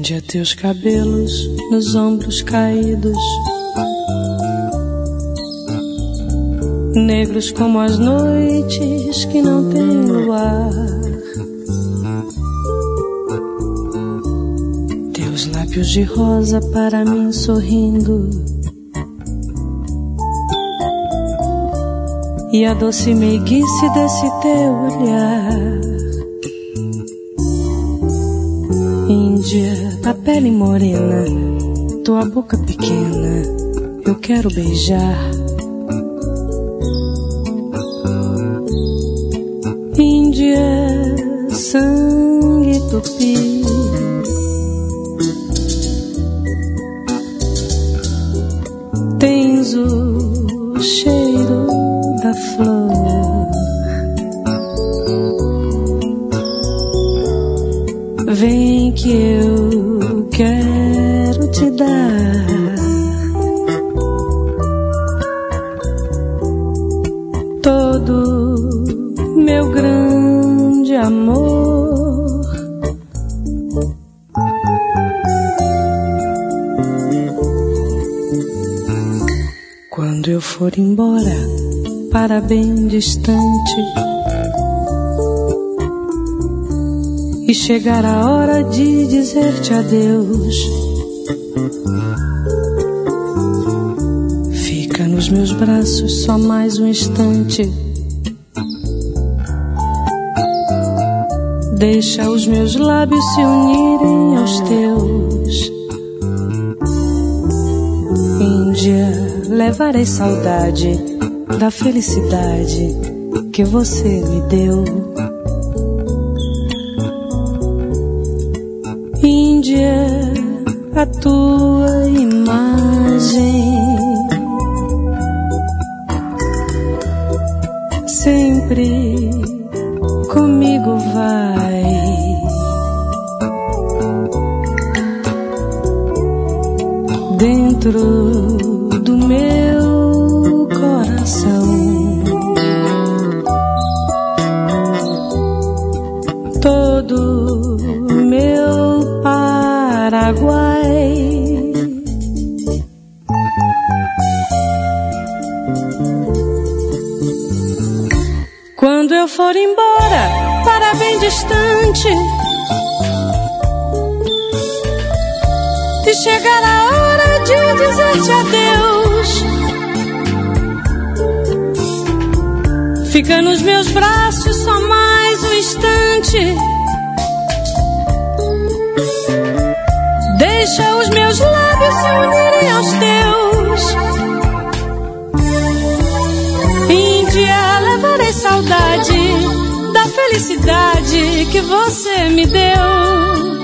Índia, teus cabelos nos ombros caídos, negros como as noites que não têm luar. Teus lábios de rosa para mim sorrindo, e a doce meiguice desse teu olhar. Índia, da pele morena, tua boca pequena, eu quero beijar. Índia, sangue tupi, tens o cheiro da flor. Vem que eu quero te dar todo meu grande amor. Quando eu for embora para bem distante e chegar a hora de dizer-te adeus, fica nos meus braços só mais um instante. Deixa os meus lábios se unirem aos teus. Índia, levarei saudade da felicidade que você me deu. Índia, a tua imagem sempre comigo vai. Dentro do meu coração, todo meu Paraguai. Quando eu for embora para bem distante e chegar a hora de dizer-te adeus, fica nos meus braços só mais um instante. Deixa os meus lábios se unirem aos teus. Índia, levarei saudade da felicidade que você me deu.